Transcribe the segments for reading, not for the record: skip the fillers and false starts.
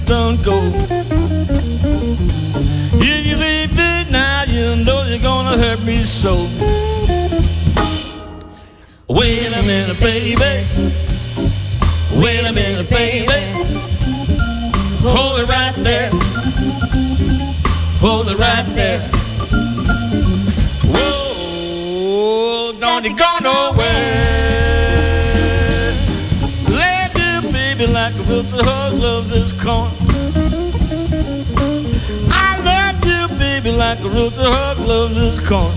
don't go. If you leave me now, you know you're gonna hurt me so. Wait a minute, baby. Wait a minute, baby. Hold it right there. Hold it right there. Whoa, don't you go nowhere. Love you, baby, like a Wilson hug loves his corn. I love you, baby, like a Wilson hug loves his corn.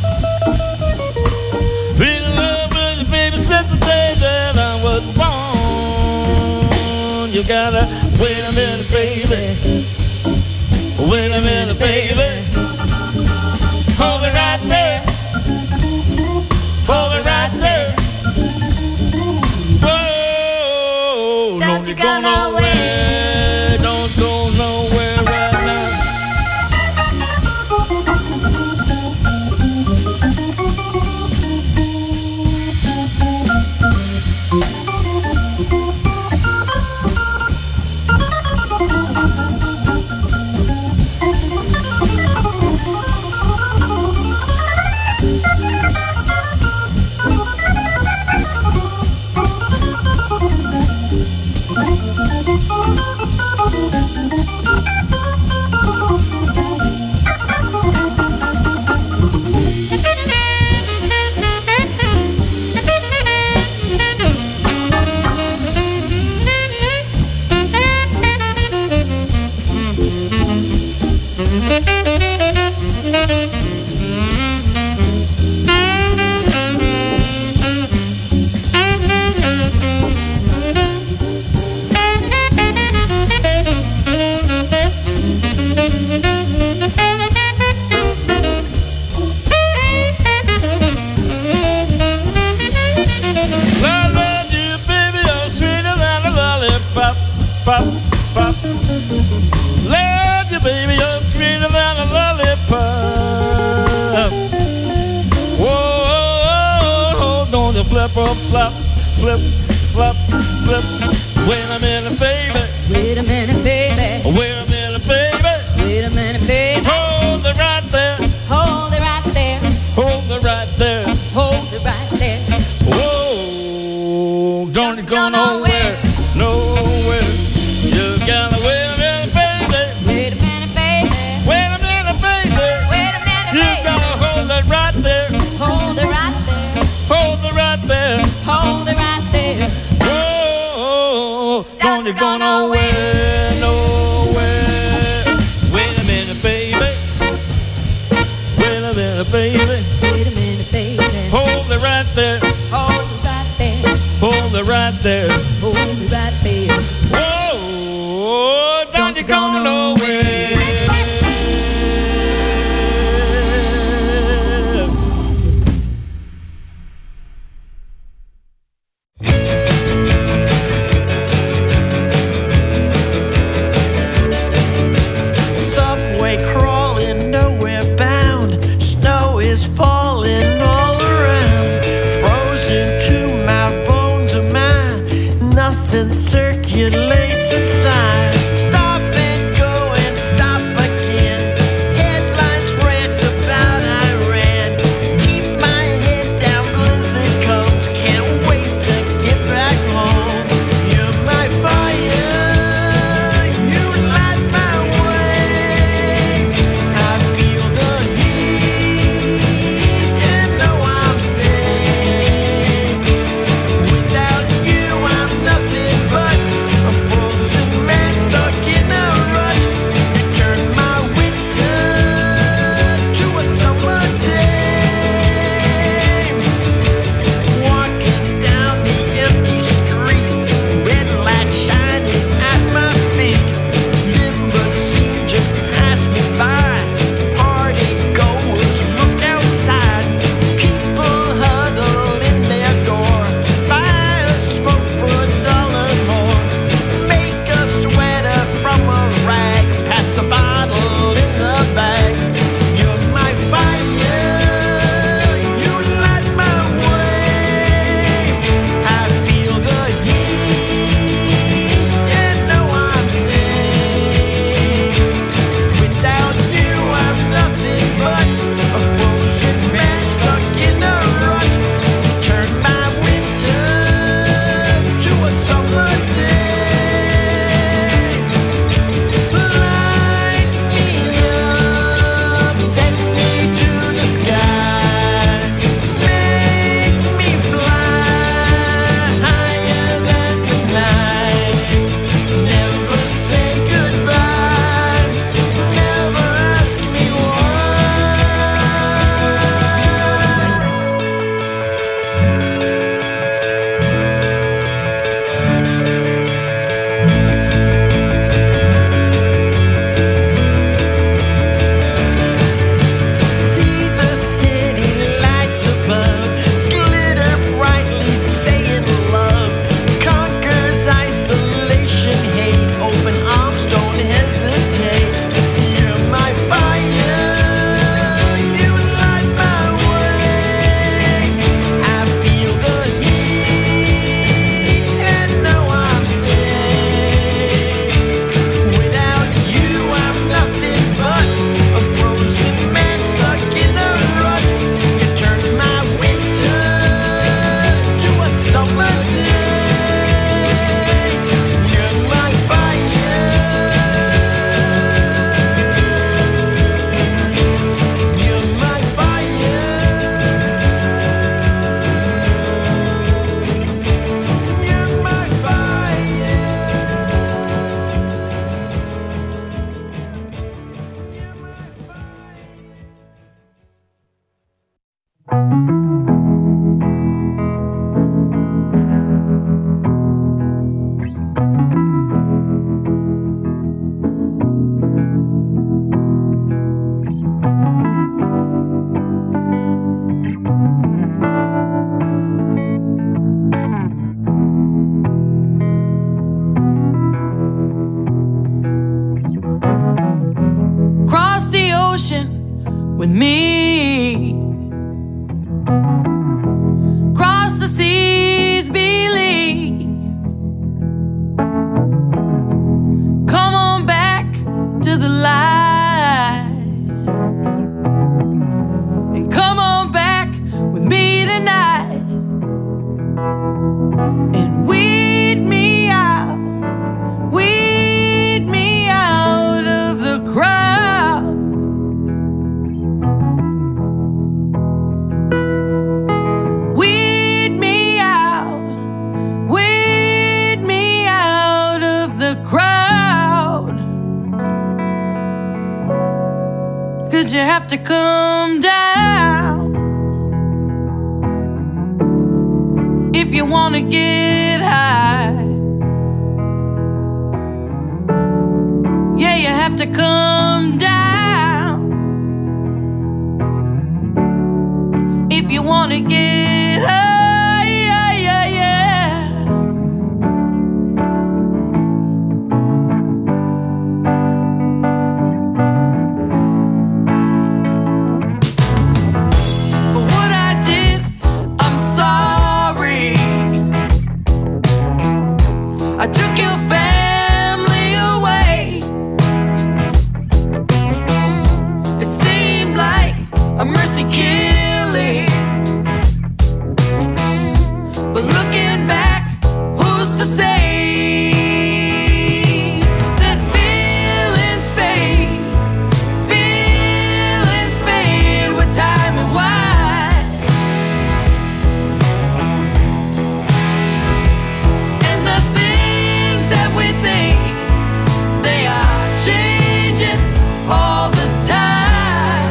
Been in love with you, baby, since the day that I was born. You gotta wait a minute, baby. Wait a minute, baby. Hold it right there. Hold it right there. Whoa, don't you go nowhere. Don't go nowhere right now. Pop, pop. Love you, baby, you're sweeter than a lollipop. Whoa, don't you flip or flop, flip, flop, flip. Wait a minute, baby. Wait a minute, baby. Wait a minute, baby. Wait a minute, baby. Hold it right there. Hold it right there. Hold it right there. Hold it right there. Whoa, don't you go nowhere, nowhere. You gotta wait a minute, baby. Wait a minute, baby. Wait a minute, baby. Wait a minute, You baby. gotta hold it right there. Hold it right there. Hold it right there. Hold it right there. Whoa, don't you go nowhere, nowhere. Wait a minute, baby. Wait a minute, baby. Wait a minute, baby. Hold it right there. Hold it right there. Hold it right there. Hold it right there. Whoa, don't you go nowhere. Subway crawling, nowhere bound. Snow is falling all around. Frozen to my bones of mine. Nothing circulates inside. Stop and go. with me. Cross the seas, believe. Come on back to the light, and come on back with me tonight, and weed me out of the crowd. Weed me out of the crowd. 'Cause you have to come down if you wanna get high. Yeah, you have to come down if you wanna get high. Yeah, yeah, yeah. For what I did, I'm sorry. I took your family away. It seemed like a mercy killing, but looking back, who's to say that feelings fade with time and wine. And the things that we think, they are changing all the time.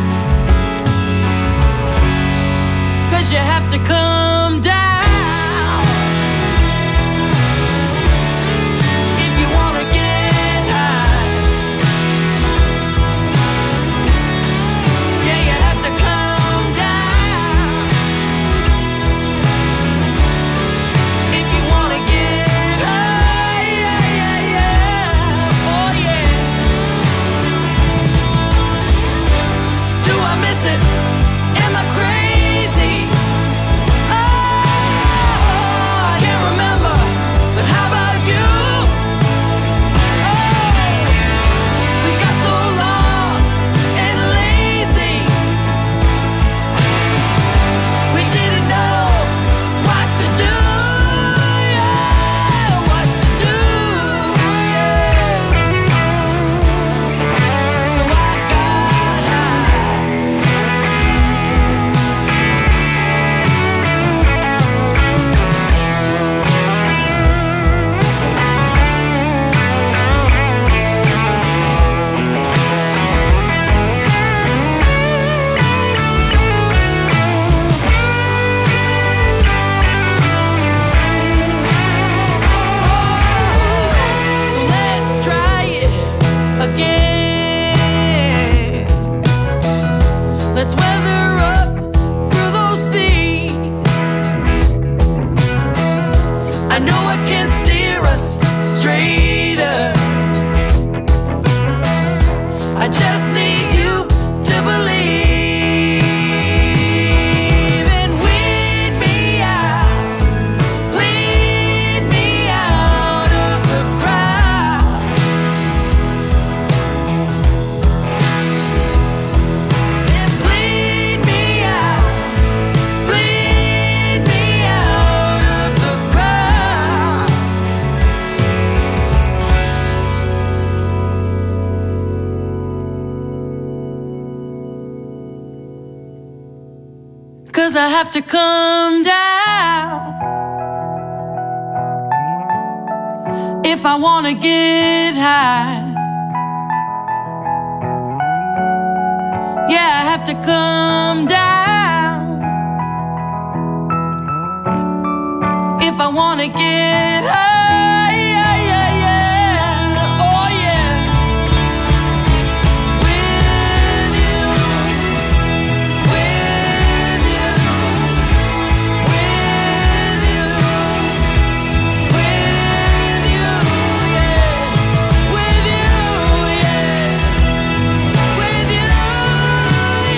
'Cause you have to come down if you wanna get high. Yeah, you have to come down if you wanna get high. Yeah, yeah, yeah. Oh yeah. Do I miss it? Am I crazy? Oh, I can't remember, but how about you? Oh, we got so lost and lazy. We didn't know what to do. Yeah, what to do. Yeah. So I got high. So let's try it again. Let's weather up through those seas. I know it can steer us straighter. I just need you to believe, and weed me out of the crowd. And bleed me out of the crowd. 'Cause I have to come down if I wanna get high. Yeah, I have to come down if I wanna get high. Yeah, yeah, yeah. Oh yeah. With you, with you, with you, with you, yeah. With you, yeah. With you,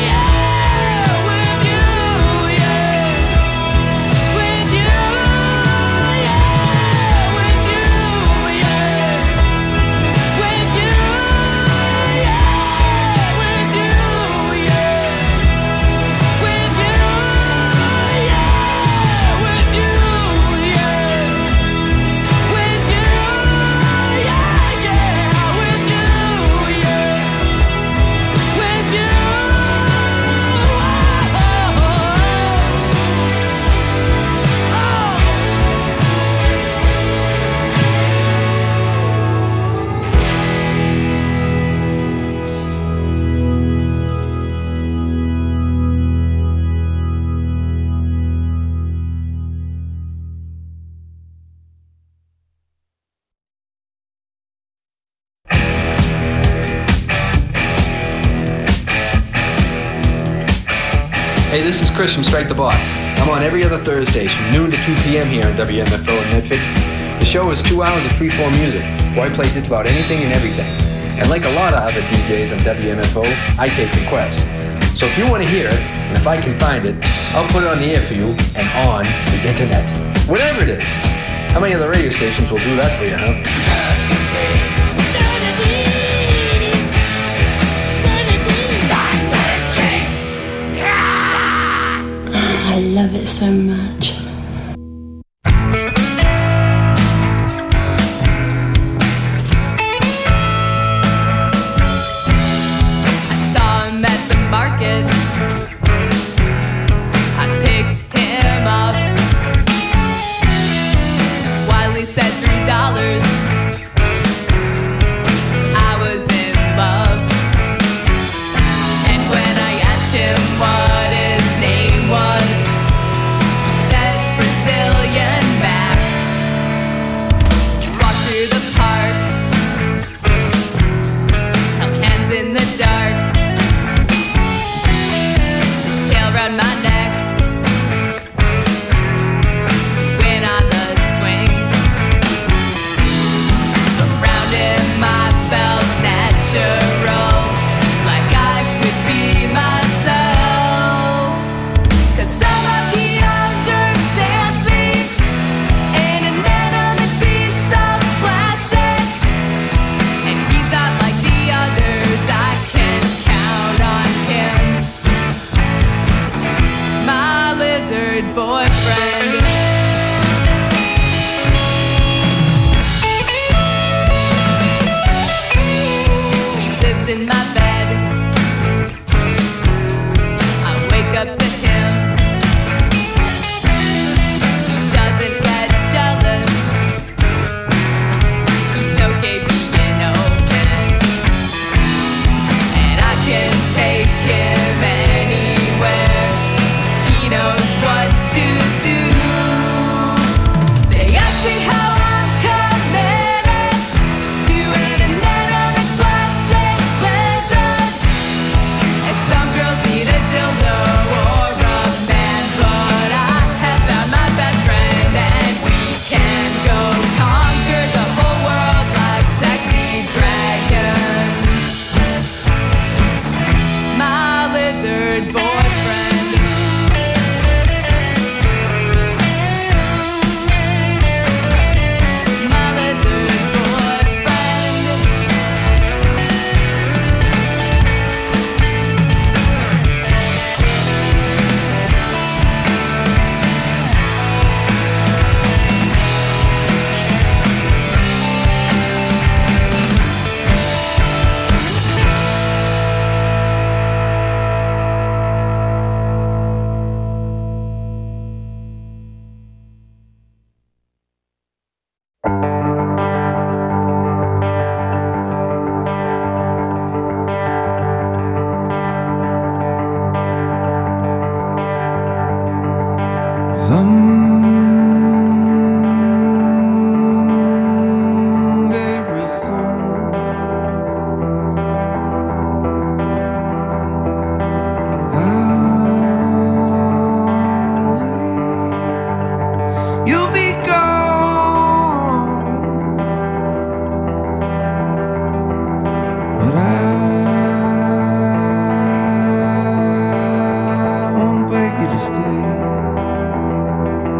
Hey, this is Chris from Strike the Box. I'm on every other Thursdays from noon to 2 p.m. here on WMFO in Medford. The show is 2 hours of free-form music, where I play just about anything and everything. And like a lot of other DJs on WMFO, I take requests. So if you want to hear it, and if I can find it, I'll put it on the air for you and on the internet. Whatever it is. How many other radio stations will do that for you, huh? I love it so much. I saw him at the market. I picked him up. Wiley said $3. I was in love. And when I asked him what his name was, he said Brazilian Max. We walked through the park, held hands in the dark. His tail round my neck, went on the swing. Around him I felt natural, like I could be myself. 'Cause somehow he understands me, an inanimate piece of plastic. And he's not like the others, I can count on him. My lizard boyfriend. He lives in my bed. I wake up to him. He doesn't get jealous. He's okay being open. And I can take him anywhere. He knows what to do. They ask me how I'm committed to an inanimate plastic lizard. And some girls need a dildo or a man, but I have found my best friend, and we can go conquer the whole world like sexy dragons. My lizard boyfriend. My lizard boyfriend. Someday real soon, you'll be gone, but I won't beg you to stay.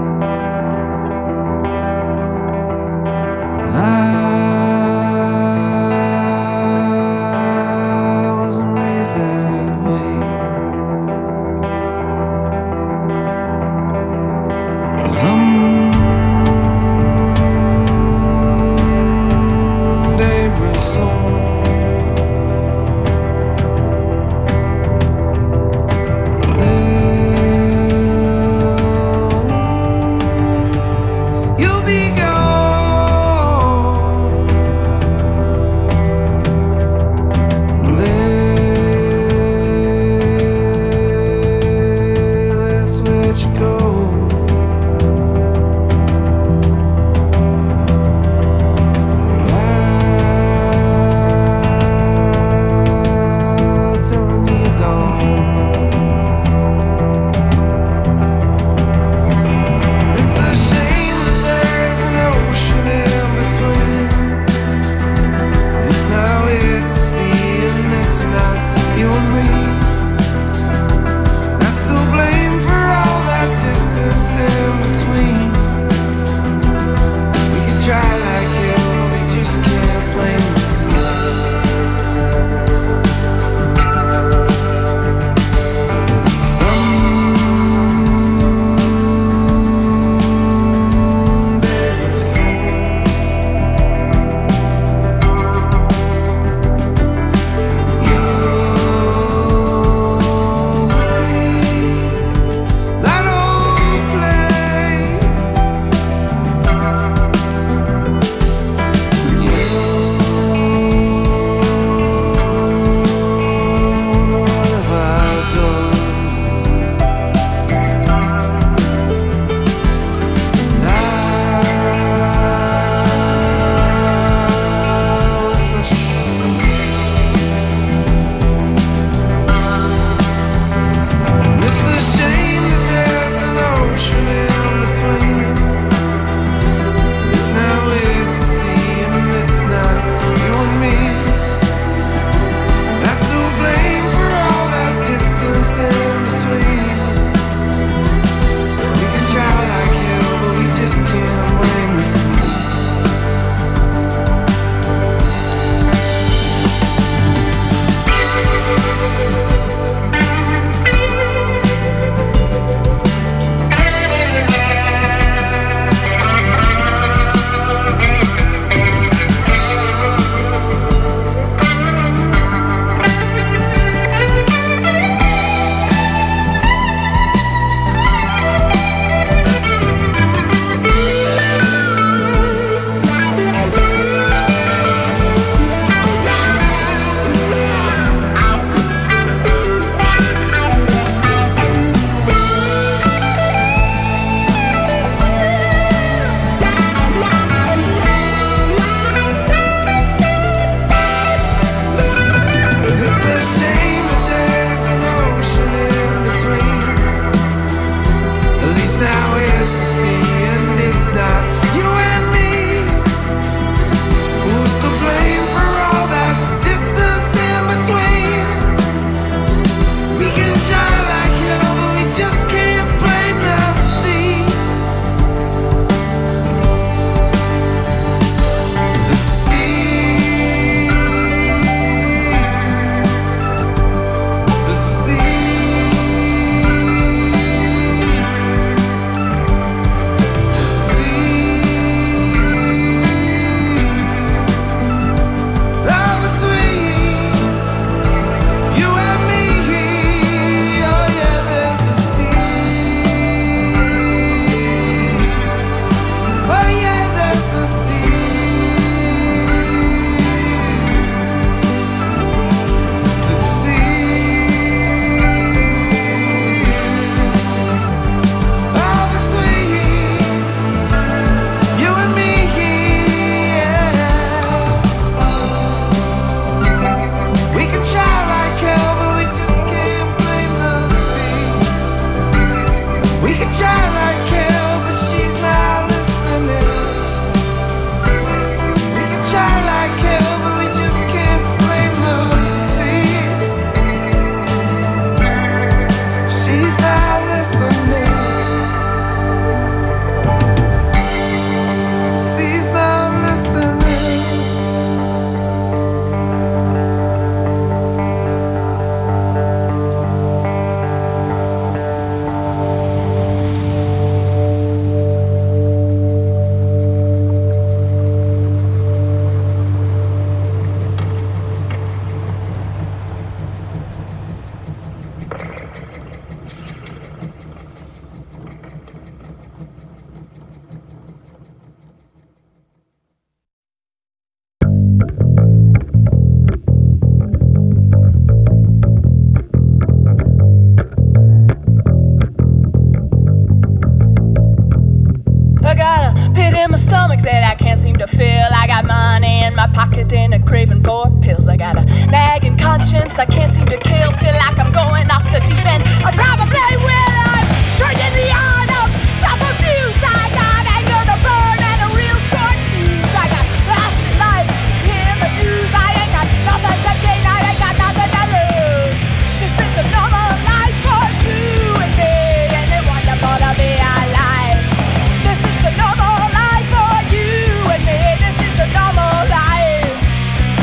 pocket and a craving for pills. I got a nagging conscience I can't seem to kill. Feel like I'm going off the deep end. I probably will. I'm drinking the art of self-abuse. I got anger to burn and a real short fuse. I got lost in life in the news. I ain't got nothing to gain. I ain't got nothing to lose. This is the normal life for you and me, and it's wonderful to be alive. This is the normal life for you and me. This is the normal life.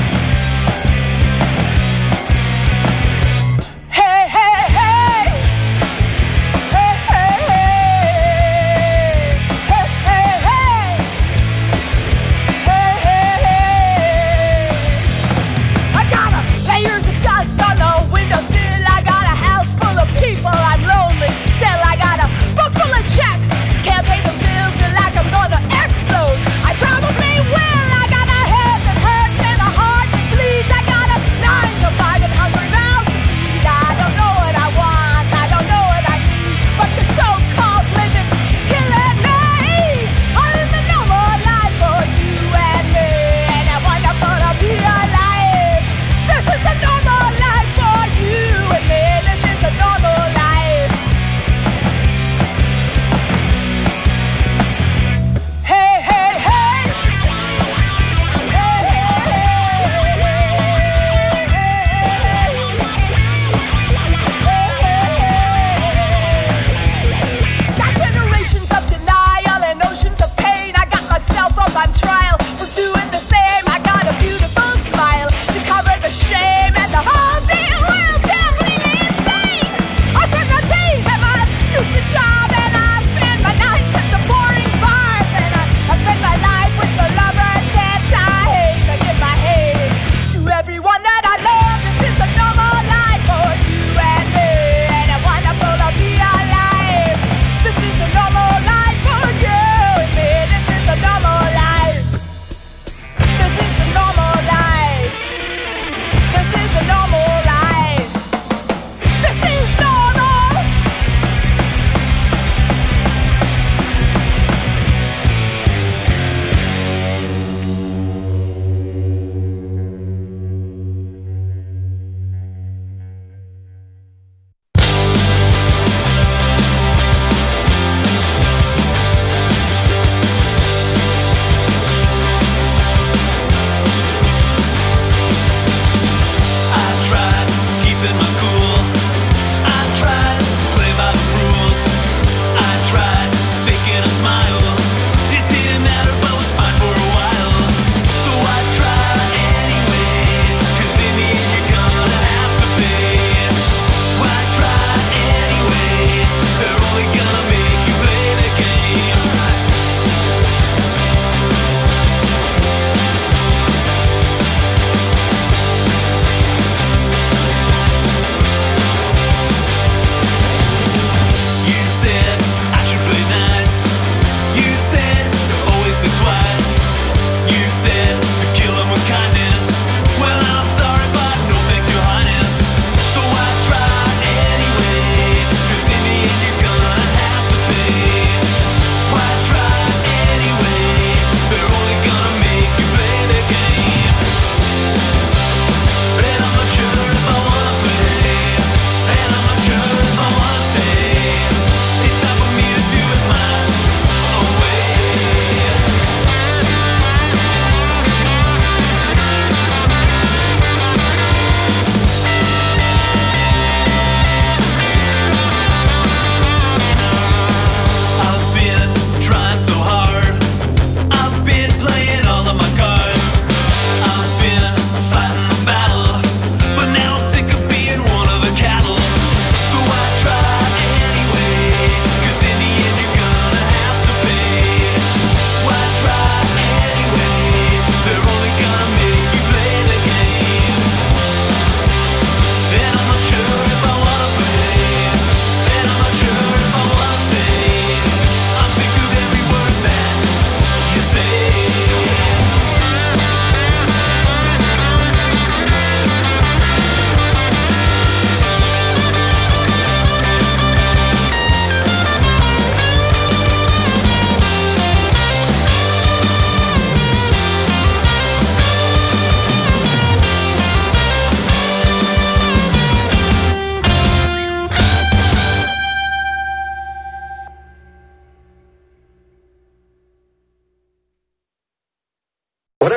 Hey, hey, hey.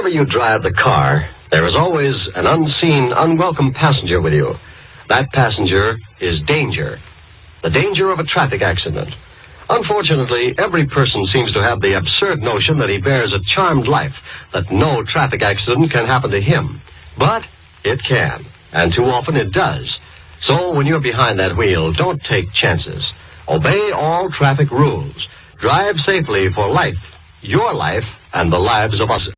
Whenever you drive the car, there is always an unseen, unwelcome passenger with you. That passenger is danger. The danger of a traffic accident. Unfortunately, every person seems to have the absurd notion that he bears a charmed life, that no traffic accident can happen to him. But it can, and too often it does. So when you're behind that wheel, don't take chances. Obey all traffic rules. Drive safely for life, your life, and the lives of us.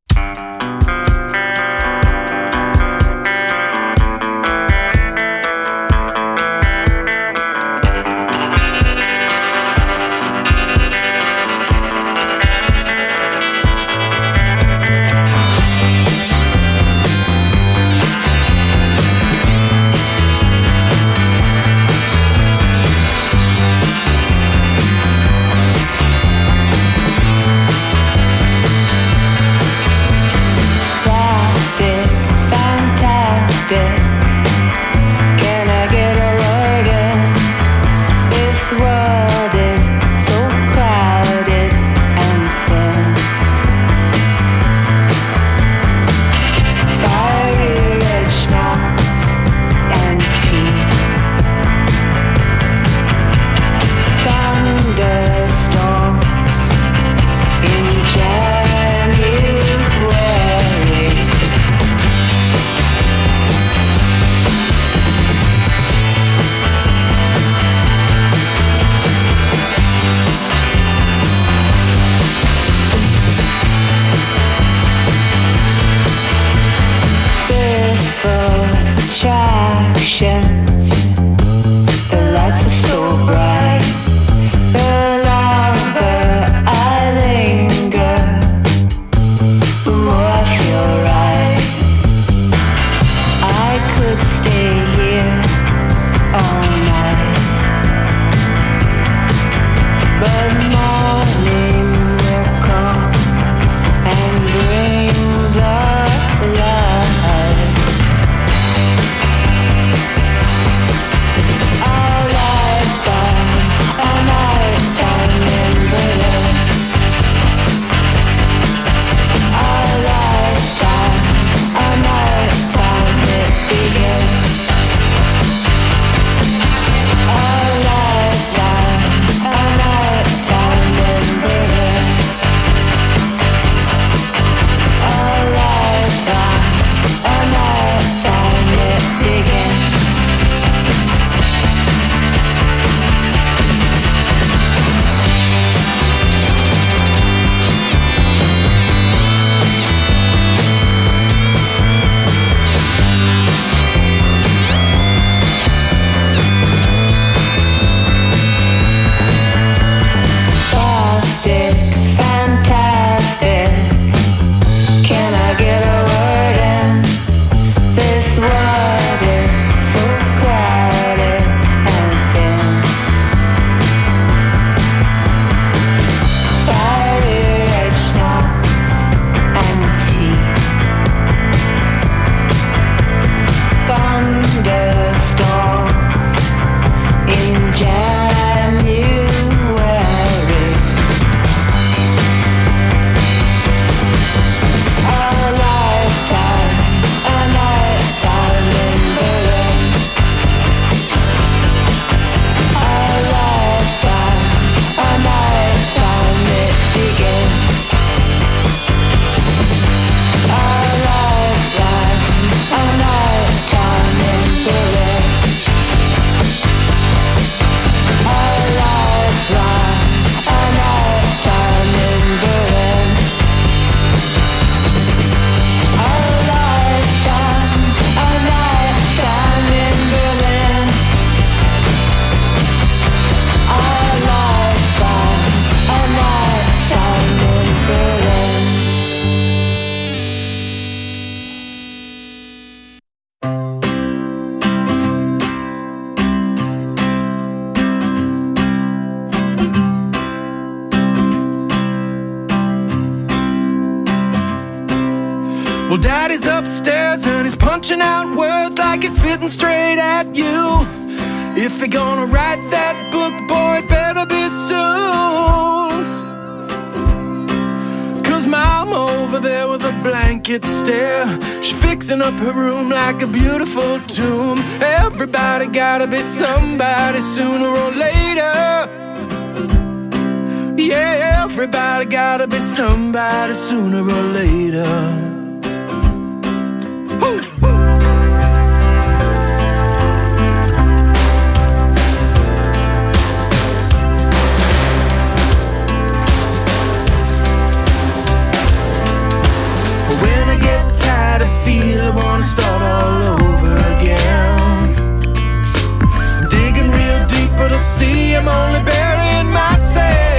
Well, Daddy's upstairs and he's punching out words like he's spitting straight at you. If you're gonna write that book, boy, it better be soon. 'Cause Mom over there with a blank vacant stare. She's fixing up her room like a beautiful tomb. Everybody gotta be somebody sooner or later. Yeah, everybody gotta be somebody sooner or later. Woo! When I get tired, I feel I wanna start all over again. Digging real deep, but I see I'm only burying myself.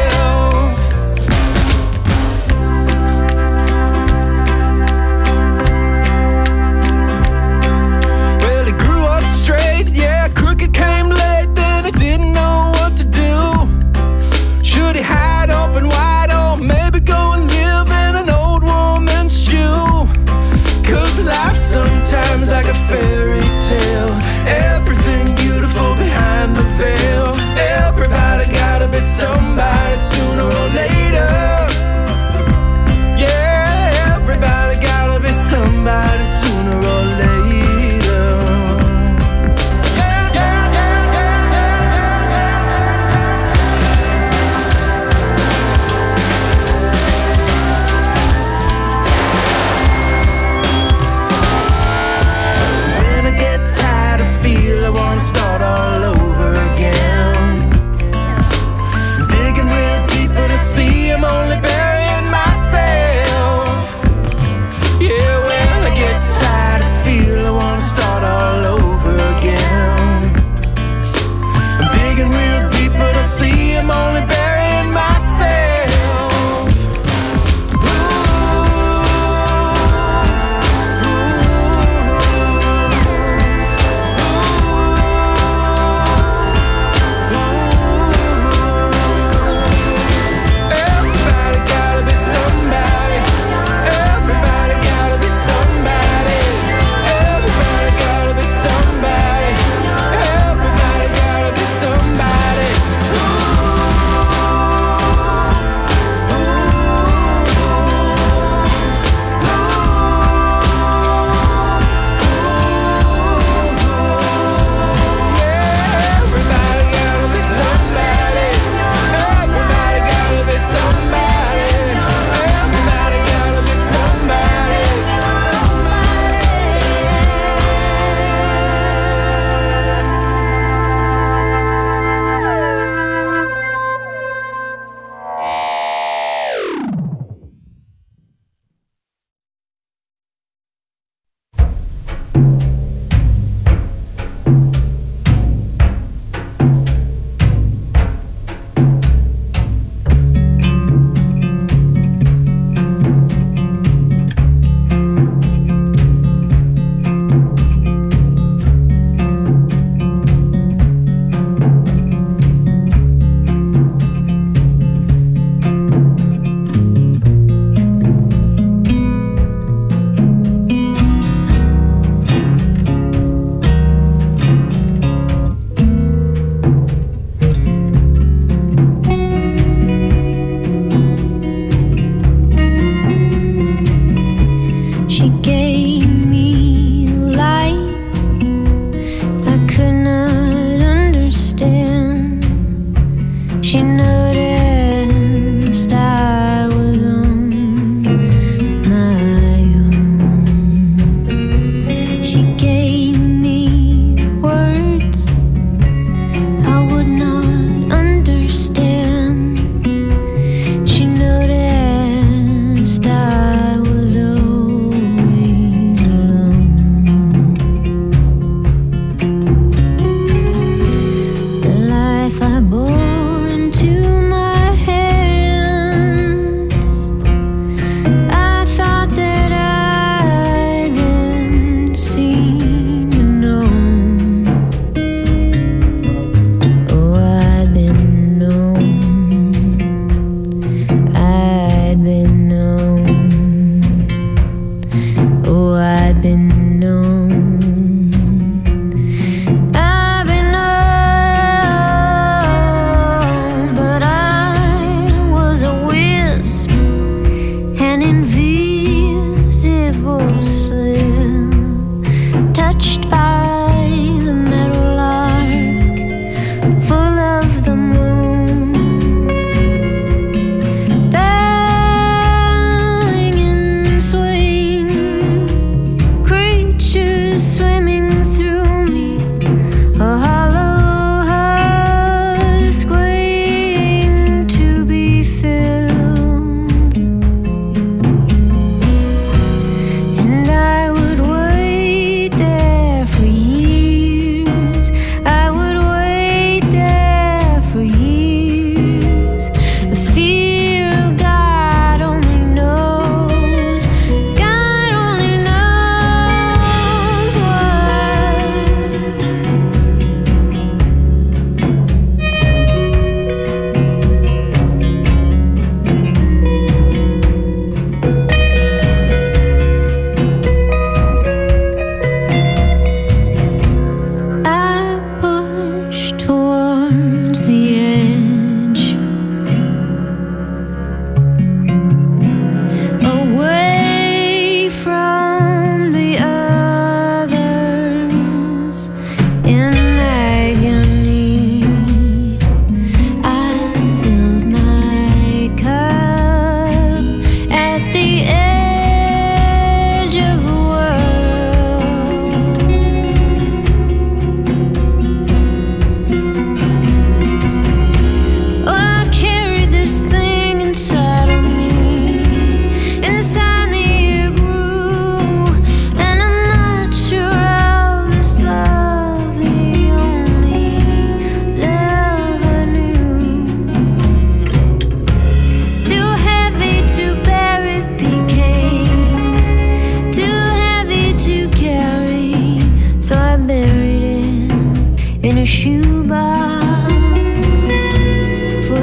shoebox for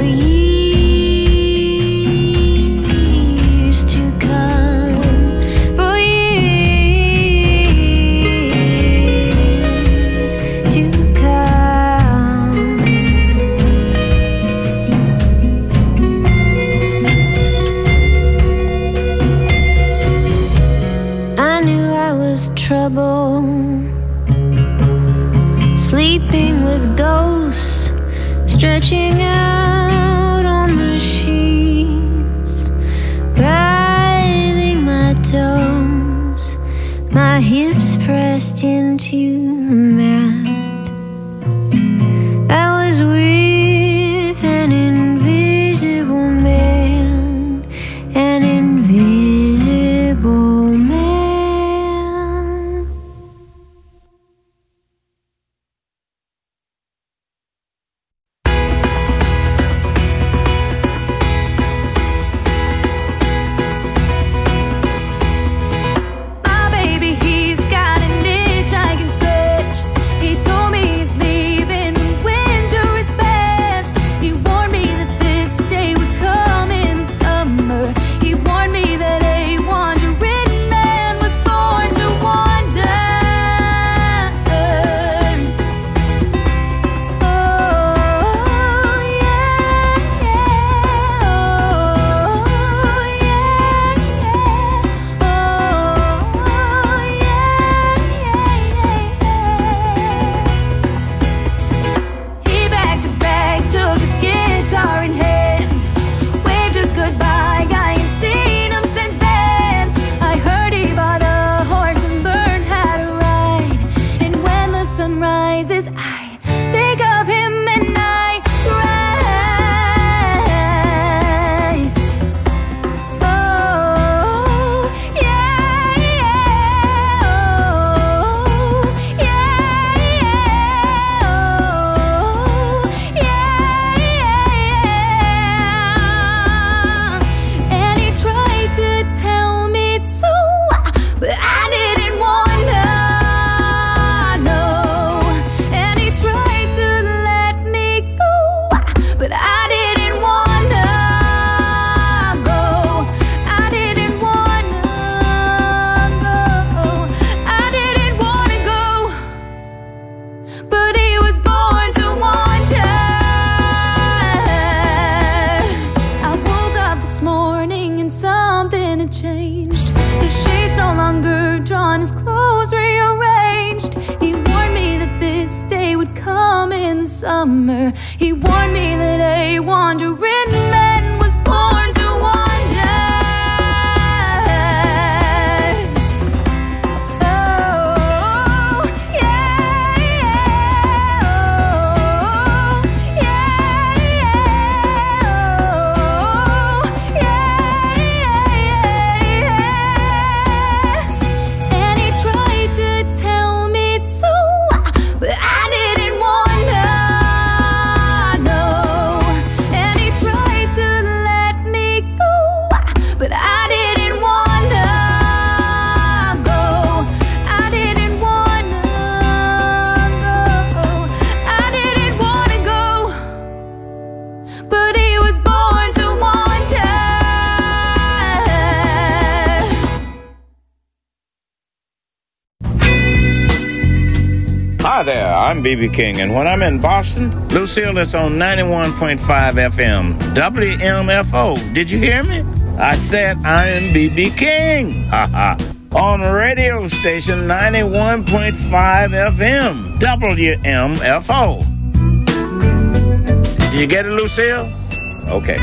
years to come, for years to come. I knew I was trouble, sleeping with ghosts, stretching out on the sheets, writhing my toes, my hips pressed into the mat. I was with an invisible man, an invisible man. My baby, he's got an itch I can scratch. He told me he's leaving when winter is past. He warned me that this day would come in the summer. He warned me that a wandering man was born to wander. Oh yeah, He backed to back, took his guitar in hand, waved a goodbye. I ain't seen him since then. I heard he bought a horse and learned how to ride. And when the sun rises, I think of him and I cry. Oh yeah, oh yeah. And he tried to tell me so, but I didn't wanna know. And he tried to let me go, but I didn't wanna go. I didn't wanna go. I didn't wanna go. But he was born to wander. I woke up this morning and something had changed. The shades no longer drawn, his clothes rearranged. He warned me that this day would come in the summer. He warned me that a wandering man was born to wander. Oh yeah. And he tried to tell me so, but I didn't wanna know. And he tried to let me go, but I didn't wanna go. I didn't wanna go. I didn't wanna go. But he was born to wander. Hi there, I'm B.B. King, and when I'm in Boston, Lucille is on 91.5 FM, WMFO. Did you hear me? I said I am B.B. King. On radio station 91.5 FM, WMFO. Did you get it, Lucille? Okay.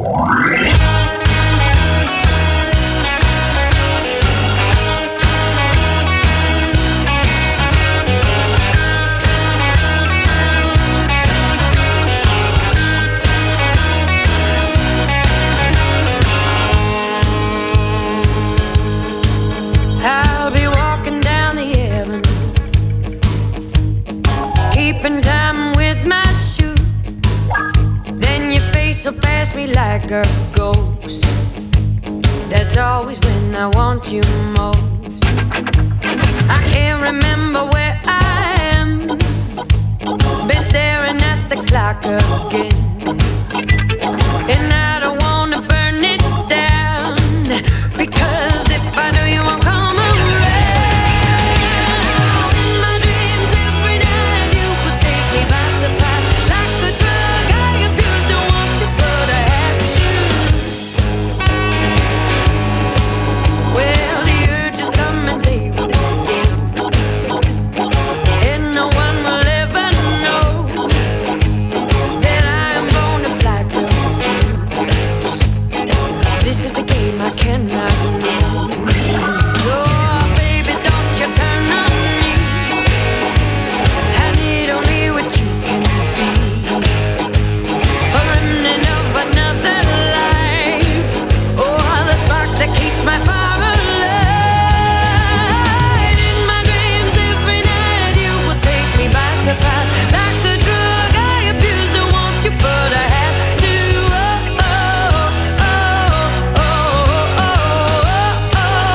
I'll be walking down the avenue, keeping time with my shoe. Then your face will pass me like a ghost. That's always when I want you most. I can't remember where I am. Been staring at the clock again, and I don't wanna burn it down, because if I do, you won't come around. In my dreams every night, you would take me by surprise, like a drug I abuse. Don't want to, but I have to. Well, the urge is coming, they will again, and no one will ever know that I am born to black a fuse. This is a game I cannot lose. Oh, baby, don't you turn on me. I need only what you can be. A remnant of another life. Oh, the spark that keeps my fire alive. In my dreams every night, you will take me by surprise, like a drug I abuse. Don't want you, but I have to. Oh, oh, oh, oh, oh,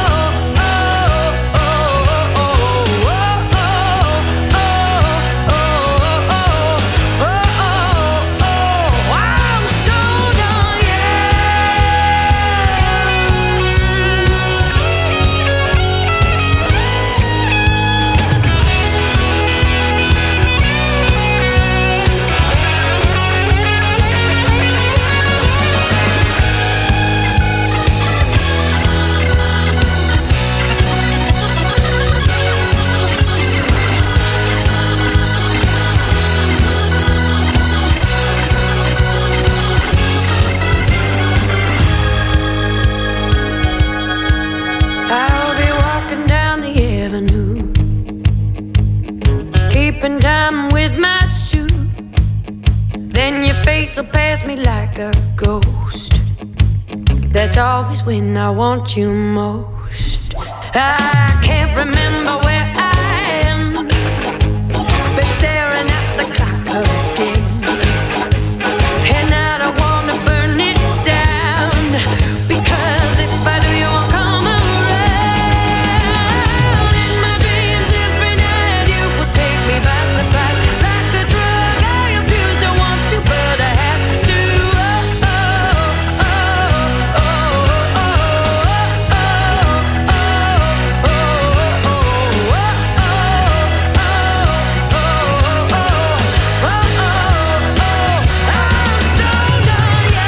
I'm stoned on you. I'll be walking down the avenue, keeping time with my shoe. Then your face will pass me like a ghost. That's always when I want you most. I can't remember where I am. Been staring at the clock again, and I don't wanna burn it down, because if I do, you won't come around. In my dreams every night, you will take me by surprise, like a drug I abuse. Don't want to, but I have to. Oh, oh, oh, oh, oh, oh, oh, I'm stoned on you.